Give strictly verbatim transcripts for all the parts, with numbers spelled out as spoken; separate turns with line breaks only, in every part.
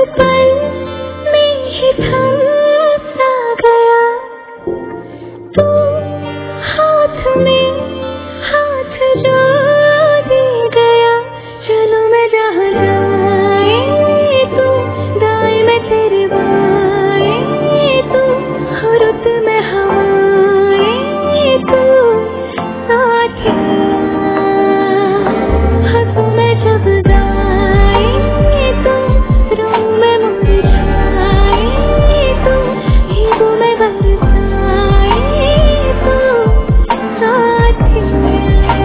पल में ही थम सा गया तू, हाथ में हाथ जो दे गया। चलो मैं जहाँ जाए तू, दाएं में तेरे बाएं तू, रुत में हवाएं तू, साथिया हंसूं मैं जब गाए तू, रूं में मुरझाए तू, भीगूं मैं बरसाए तू, साथिया।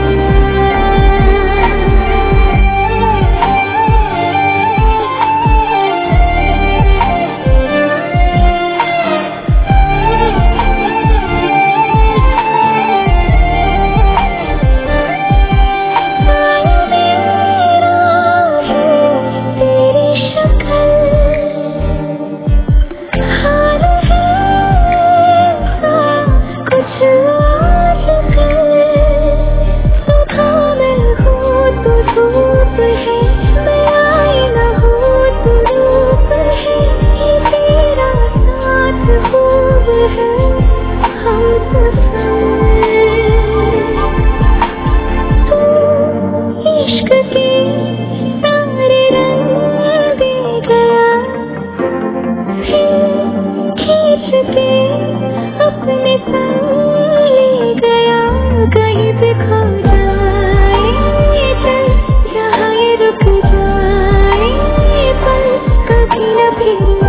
अपने संग ले गया, कहीं पे खो जाए चल, जहाँ ये रुक जाए पल, कभी न फिर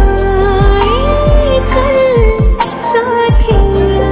आए कल, साथिया।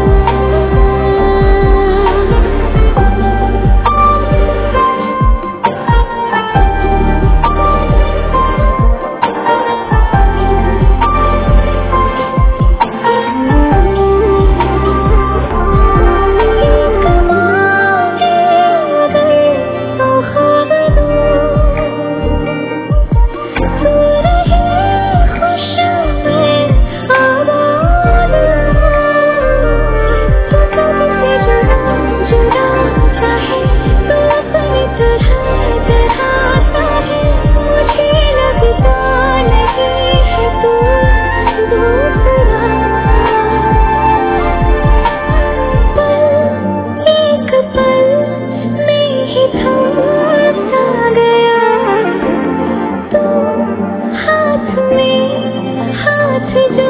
हाथ में हाथ जो